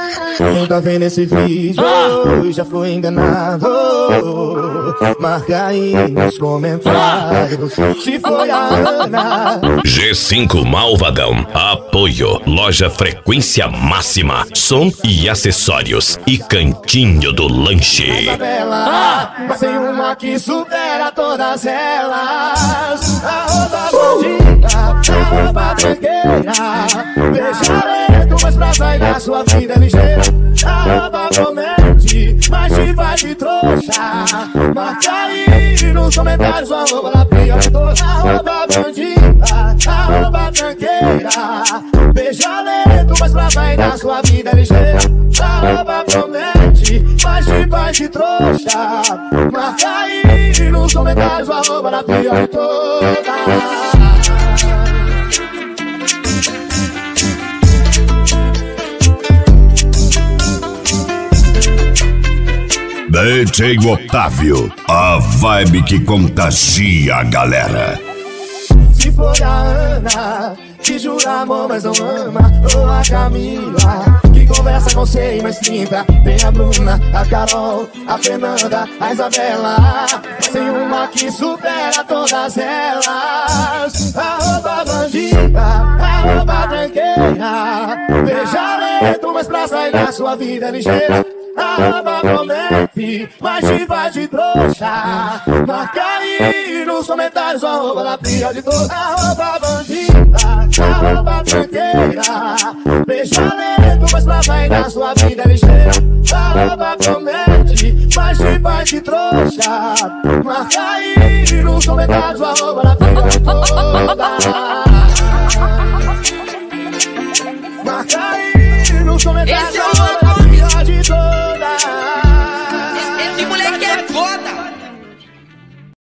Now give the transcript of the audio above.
Quem tá vendo esse vídeo já foi enganado. Marca aí nos comentários se foi a Ana. G5 Malvadão. Apoio. Loja Frequência Máxima. Som e acessórios. E Cantinho do Lanche. Mas tem uma que supera todas elas. Arroba bandida, arroba tranqueira. Beijarento, mas pra sair da sua vida ligeira. Arroba promete, mas te vai de trouxa. Marca aí nos comentários, arroba na pior de todas. Arroba bandida, arroba tranqueira. Beijarento, mas pra sair da sua vida ligeira. Arroba promete, mas te vai de trouxa. Marca aí nos comentários, arroba na pior de todas. DJ Otávio, a vibe que contagia a galera. Se for a Ana, que jura amor mas não ama, ou a Camila, que conversa com você mas pinta. Tem a Bruna, a Carol, a Fernanda, a Isabela. Tem uma que supera todas elas. Arroba bandida, arroba tranqueira. Beijarento, mas pra sair da sua vida ligeira. Arroba promete, mas te vai de trouxa. Marca aí nos comentários, arroba na pia de todos. Arroba bandida, arroba tranqueira. Beijarento, mas pra sair da sua vida ligeira. Arroba promete, mas te vai de trouxa. Marca aí nos comentários, arroba na pia de todos. Marca aí nos comentários.